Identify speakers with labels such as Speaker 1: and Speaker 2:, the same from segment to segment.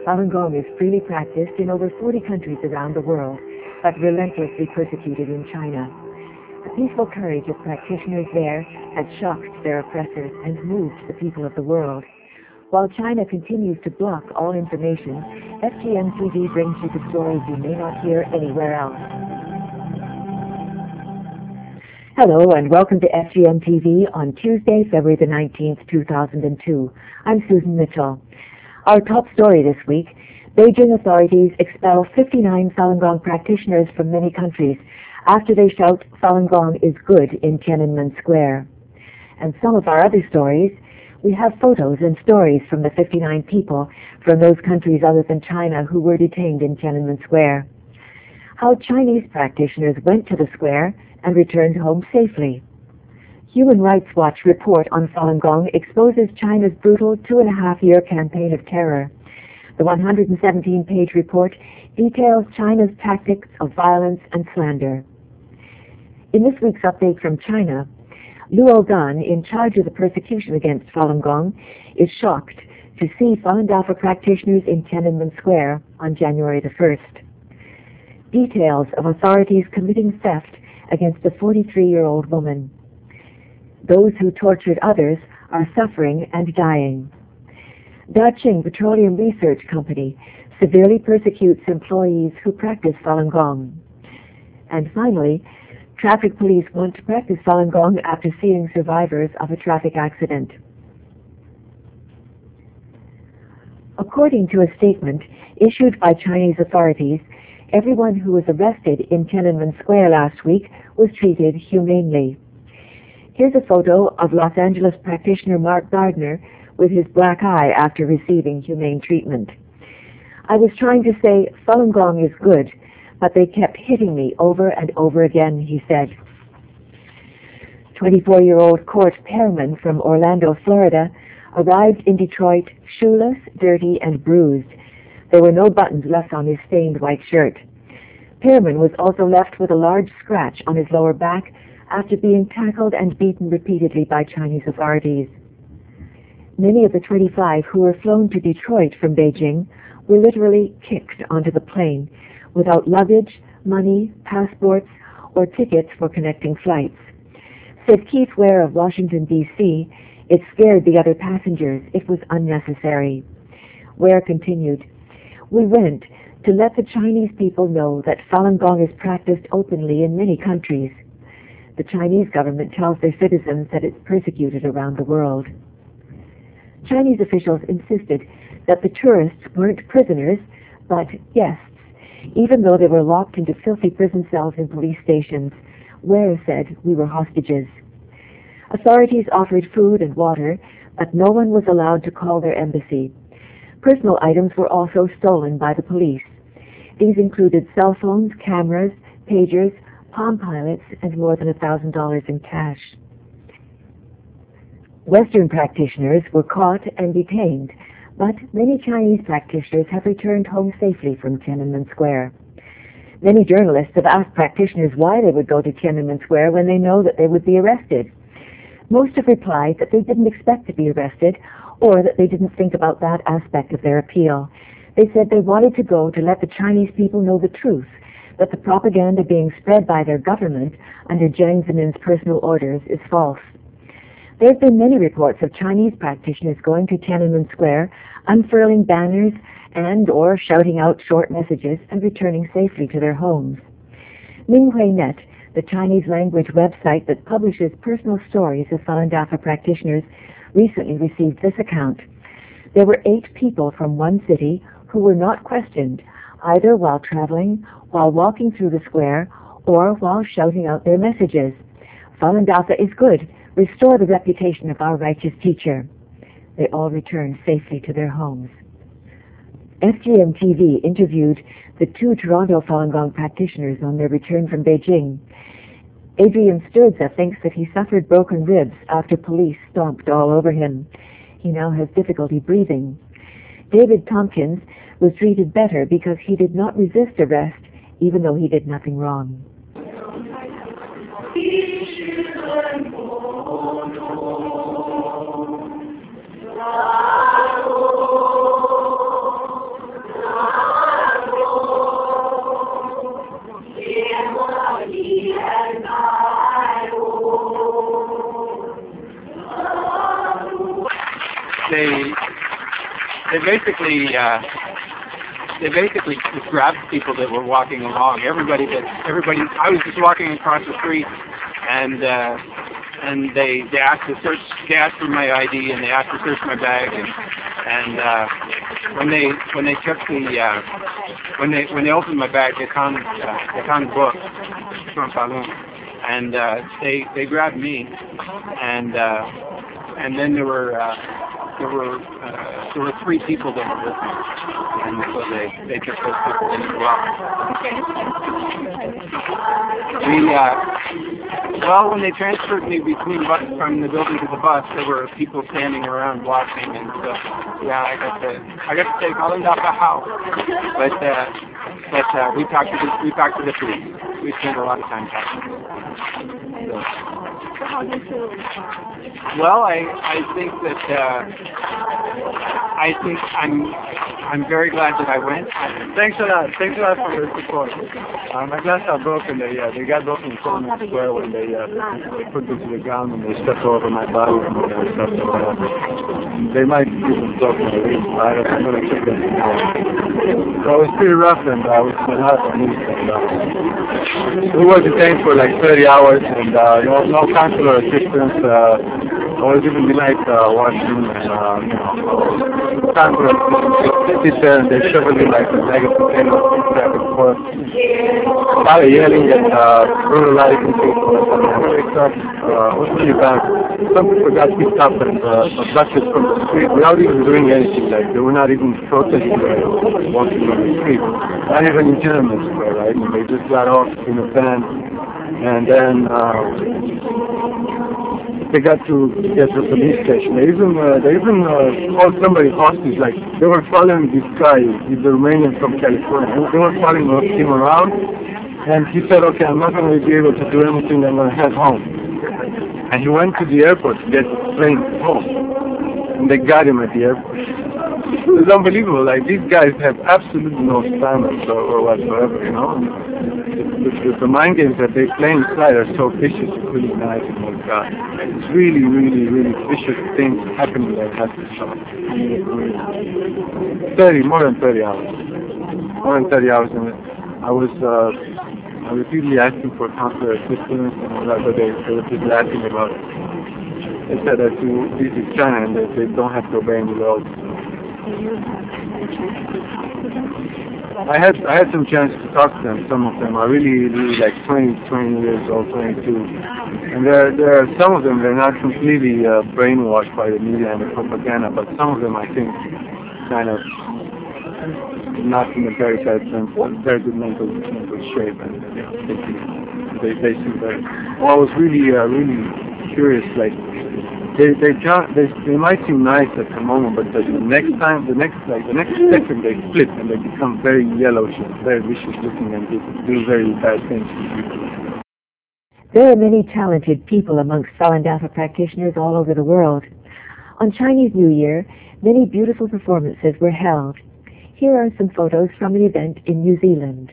Speaker 1: Falun Gong is freely practiced in over 40 countries around the world, but relentlessly persecuted in China. The peaceful courage of practitioners there has shocked their oppressors and moved the people of the world. While China continues to block all information, FGM TV brings you the stories you may not hear anywhere else. Hello and welcome to FGM TV on Tuesday, February the 19th, 2002. I'm Susan Mitchell. Our top story this week: Beijing authorities expel 59 Falun Gong practitioners from many countries after they shout Falun Gong is good in Tiananmen Square. And some of our other stories: we have photos and stories from the 59 people from those countries other than China who were detained in Tiananmen Square. How Chinese practitioners went to the square and returned home safely. Human Rights Watch report on Falun Gong exposes China's brutal 2.5-year campaign of terror. The 117-page report details China's tactics of violence and slander. In this week's update from China, Luo Dan, in charge of the persecution against Falun Gong, is shocked to see Falun Dafa practitioners in Tiananmen Square on January the 1st. Details of authorities committing theft against a 43-year-old woman. Those who tortured others are suffering and dying. Daqing Petroleum Research Company severely persecutes employees who practice Falun Gong. And finally, traffic police want to practice Falun Gong after seeing survivors of a traffic accident. According to a statement issued by Chinese authorities, everyone who was arrested in Tiananmen Square last week was treated humanely. Here's a photo of Los Angeles practitioner Mark Gardner with his black eye after receiving humane treatment. I was trying to say Falun Gong is good, but they kept hitting me over and over again, he said. 24-year-old Court Pearman from Orlando, Florida, arrived in Detroit shoeless, dirty, and bruised. There were no buttons left on his stained white shirt. Pearman was also left with a large scratch on his lower back after being tackled and beaten repeatedly by Chinese authorities. Many of the 25 who were flown to Detroit from Beijing were literally kicked onto the plane without luggage, money, passports, or tickets for connecting flights. Said Keith Ware of Washington, D.C., it scared the other passengers. It was unnecessary. Ware continued, "We went to let the Chinese people know that Falun Gong is practiced openly in many countries. The Chinese government tells their citizens that it's persecuted around the world." Chinese officials insisted that the tourists weren't prisoners, but guests, even though they were locked into filthy prison cells in police stations. Ware said we were hostages. Authorities offered food and water, but no one was allowed to call their embassy. Personal items were also stolen by the police. These included cell phones, cameras, pagers, Palm Pilots, and more than $1,000 in cash. Western practitioners were caught and detained, but many Chinese practitioners have returned home safely from Tiananmen Square. Many journalists have asked practitioners why they would go to Tiananmen Square when they know that they would be arrested. Most have replied that they didn't expect to be arrested, or that they didn't think about that aspect of their appeal. They said they wanted to go to let the Chinese people know the truth, that the propaganda being spread by their government under Jiang Zemin's personal orders is false. There have been many reports of Chinese practitioners going to Tiananmen Square, unfurling banners and or shouting out short messages and returning safely to their homes. Minghui.net, the Chinese language website that publishes personal stories of Falun Dafa practitioners, recently received this account. There were 8 people from one city who were not questioned, either while traveling, while walking through the square, or while shouting out their messages. Falun Dafa is good. Restore the reputation of our righteous teacher. They all returned safely to their homes. FGM TV interviewed the 2 Toronto Falun Gong practitioners on their return from Beijing. Adrian Sturza thinks that he suffered broken ribs after police stomped all over him. He now has difficulty breathing. David Tompkins was treated better because he did not resist arrest, even though he did nothing wrong.
Speaker 2: they basically just grabbed people that were walking along. Everybody. I was just walking across the street, and they asked to search. They asked for my ID, and they asked to search my bag. And when they took when they opened my bag, they found the book from Falun, and they grabbed me, and then there were 3 people that were with me, and so they took those people in as well. Well, when they transferred me from the building to the bus, there were people standing around watching, and so yeah, I got to say Falun Dafa how, but we talked to the police. We spent a lot of time talking. So how did you? Well, I think I'm very glad that I went.
Speaker 3: Thanks a lot for your support. My glasses are broken. They got broken in Solomon Square when they put them to the ground and they stepped over my body and stuff. They might even broke my wrist. I'm going to check them. So it was pretty rough, and I was not amused. We were detained for like 30 hours, and no consular assistance. I was even denied washroom, and consular assistance sit there and they shovel me like a bag of potatoes back and forth. A lot of yelling and brutalizing people. It was really bad. Some people got picked up and abducted from the street without even doing anything. Like they were not even protesting or walking on the street. Not even in Tiananmen Square, right? And they just got off in a van, and then they got to get to the police station. They even called somebody hostage. Like they were following this guy, he's a Romanian from California. They were following him around, and he said, "Okay, I'm not going to be able to do anything. I'm going to head home." And he went to the airport to get the plane home, and they got him at the airport. It was unbelievable. Like these guys have absolutely no standards or whatsoever, you know. The mind games that they play inside are so vicious. It's really nice. Oh God, it's really, really, really vicious things happening like that. More than 30 hours. More than 30 hours, and I was repeatedly asking for consular assistance, and that's what they were just asking about. They said that this is China and that they don't have to obey any laws. I had some chance to talk to them. Some of them are really like 20 years old, 22, and there are some of them, they're not completely brainwashed by the media and the propaganda, but some of them I think kind of not in a very bad sense, but very good mental shape, and they seem very. Well, I was really curious, like. They might seem nice at the moment, but the next second they flip and they become very yellowish, very vicious looking, and they do very bad things to people.
Speaker 1: There are many talented people amongst Falun Dafa practitioners all over the world. On Chinese New Year, many beautiful performances were held. Here are some photos from an event in New Zealand.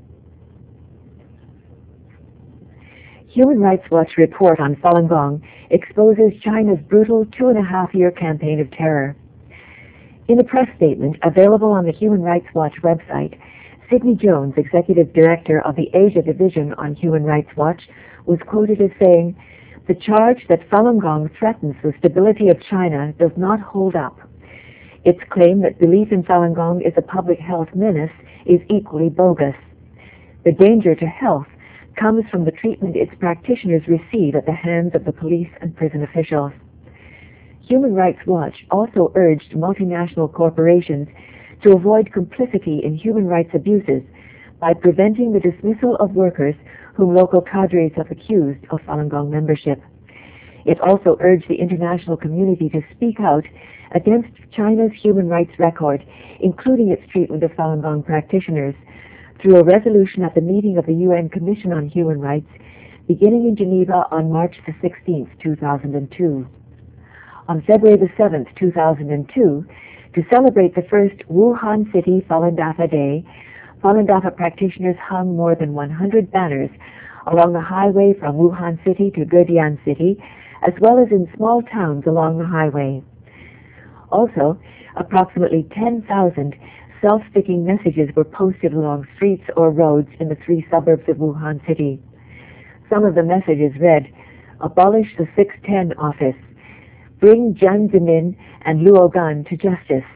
Speaker 1: Human Rights Watch report on Falun Gong exposes China's brutal 2.5-year campaign of terror. In a press statement available on the Human Rights Watch website, Sidney Jones, Executive Director of the Asia Division on Human Rights Watch, was quoted as saying, "The charge that Falun Gong threatens the stability of China does not hold up. Its claim that belief in Falun Gong is a public health menace is equally bogus. The danger to health comes from the treatment its practitioners receive at the hands of the police and prison officials." Human Rights Watch also urged multinational corporations to avoid complicity in human rights abuses by preventing the dismissal of workers whom local cadres have accused of Falun Gong membership. It also urged the international community to speak out against China's human rights record, including its treatment of Falun Gong practitioners, through a resolution at the meeting of the UN Commission on Human Rights beginning in Geneva on March the 16th, 2002. On February the 7th, 2002, to celebrate the first Wuhan City Falun Dafa Day, Falun Dafa practitioners hung more than 100 banners along the highway from Wuhan City to Guodian City, as well as in small towns along the highway. Also, approximately 10,000 self-sticking messages were posted along streets or roads in the 3 suburbs of Wuhan City. Some of the messages read, "Abolish the 610 office. Bring Jiang Zemin and Luo Gan to justice."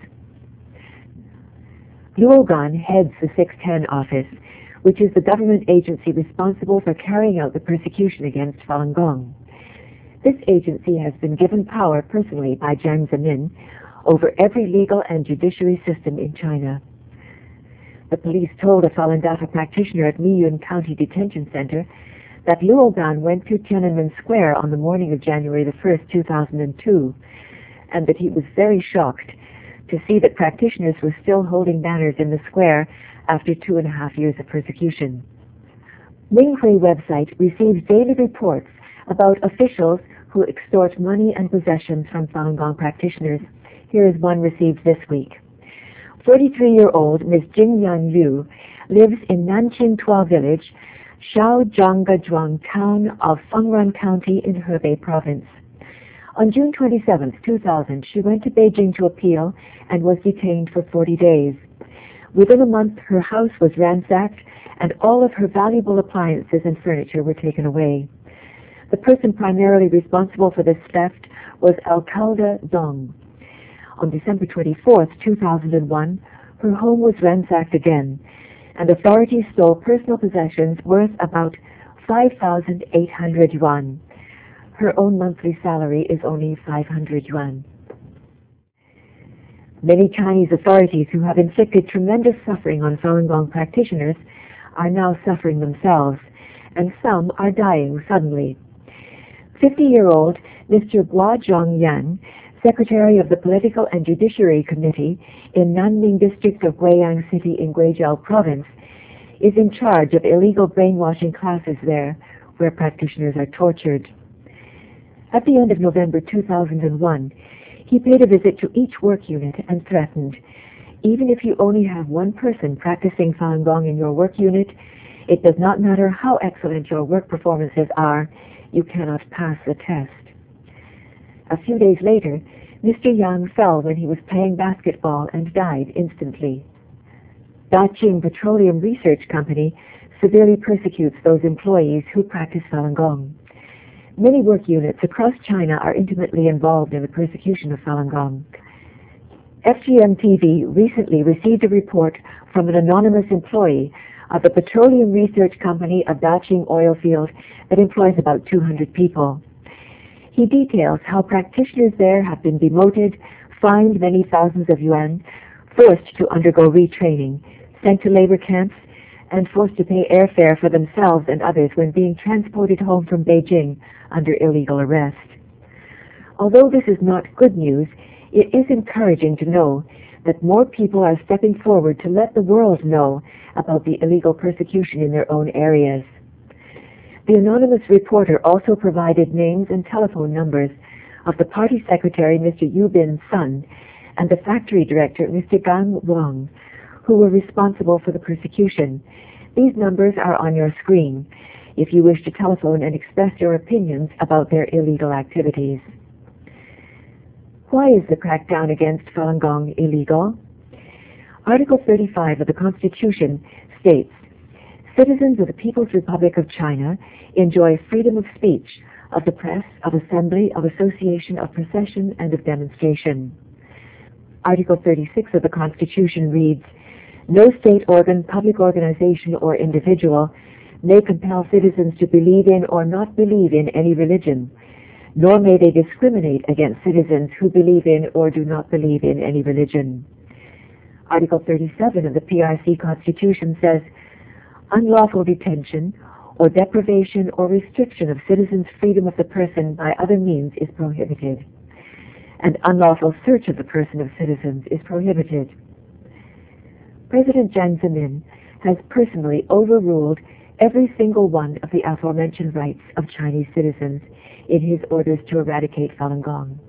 Speaker 1: Luo Gan heads the 610 office, which is the government agency responsible for carrying out the persecution against Falun Gong. This agency has been given power personally by Jiang Zemin over every legal and judiciary system in China. The police told a Falun Dafa practitioner at Miyun County Detention Center that Luo Gan went to Tiananmen Square on the morning of January the 1st, 2002, and that he was very shocked to see that practitioners were still holding banners in the square after 2.5 years of persecution. Minghui website receives daily reports about officials who extort money and possessions from Falun Gong practitioners. Here is one received this week. 43-year-old Ms. Jingyan Liu lives in Nanqing Tua Village, Shaozhangazhuang town of Fengran County in Hebei Province. On June 27, 2000, she went to Beijing to appeal and was detained for 40 days. Within a month, her house was ransacked and all of her valuable appliances and furniture were taken away. The person primarily responsible for this theft was Alcalde Dong. On December 24, 2001, her home was ransacked again, and authorities stole personal possessions worth about 5,800 yuan. Her own monthly salary is only 500 yuan. Many Chinese authorities who have inflicted tremendous suffering on Falun Gong practitioners are now suffering themselves, and some are dying suddenly. 50-year-old Mr. Gua Zhongyan, Secretary of the Political and Judiciary Committee in Nanning District of Guiyang City in Guizhou Province, is in charge of illegal brainwashing classes there, where practitioners are tortured. At the end of November 2001, he paid a visit to each work unit and threatened, "Even if you only have one person practicing Falun Gong in your work unit, it does not matter how excellent your work performances are, you cannot pass the test." A few days later, Mr. Yang fell when he was playing basketball and died instantly. Daqing Petroleum Research Company severely persecutes those employees who practice Falun Gong. Many work units across China are intimately involved in the persecution of Falun Gong. FGM TV recently received a report from an anonymous employee of the Petroleum Research Company of Daqing Oil Field that employs about 200 people. He details how practitioners there have been demoted, fined many thousands of yuan, forced to undergo retraining, sent to labor camps, and forced to pay airfare for themselves and others when being transported home from Beijing under illegal arrest. Although this is not good news, it is encouraging to know that more people are stepping forward to let the world know about the illegal persecution in their own areas. The anonymous reporter also provided names and telephone numbers of the party secretary, Mr. Yu Bin's son, and the factory director, Mr. Gang Wang, who were responsible for the persecution. These numbers are on your screen if you wish to telephone and express your opinions about their illegal activities. Why is the crackdown against Falun Gong illegal? Article 35 of the Constitution states, "Citizens of the People's Republic of China enjoy freedom of speech, of the press, of assembly, of association, of procession, and of demonstration." Article 36 of the Constitution reads, "No state organ, public organization, or individual may compel citizens to believe in or not believe in any religion, nor may they discriminate against citizens who believe in or do not believe in any religion." Article 37 of the PRC Constitution says, "Unlawful detention or deprivation or restriction of citizens' freedom of the person by other means is prohibited, and unlawful search of the person of citizens is prohibited." President Jiang Zemin has personally overruled every single one of the aforementioned rights of Chinese citizens in his orders to eradicate Falun Gong.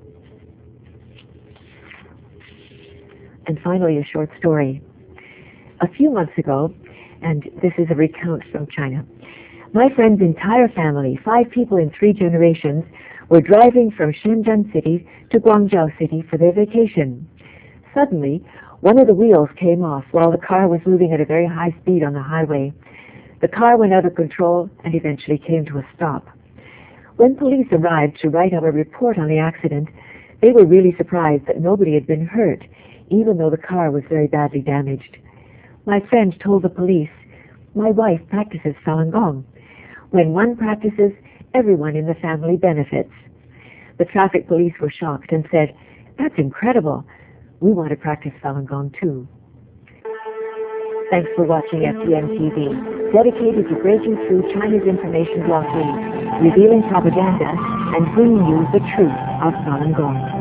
Speaker 1: And finally, a short story. A few months ago, and this is a recount from China, my friend's entire family, 5 people in 3 generations, were driving from Shenzhen City to Guangzhou City for their vacation. Suddenly, one of the wheels came off while the car was moving at a very high speed on the highway. The car went out of control and eventually came to a stop. When police arrived to write up a report on the accident, they were really surprised that nobody had been hurt, even though the car was very badly damaged. My friend told the police, "My wife practices Falun Gong. When one practices, everyone in the family benefits." The traffic police were shocked and said, "That's incredible. We want to practice Falun Gong too." Thanks for watching FTN TV, dedicated to breaking through China's information blockade, revealing propaganda, and bringing you the truth of Falun Gong.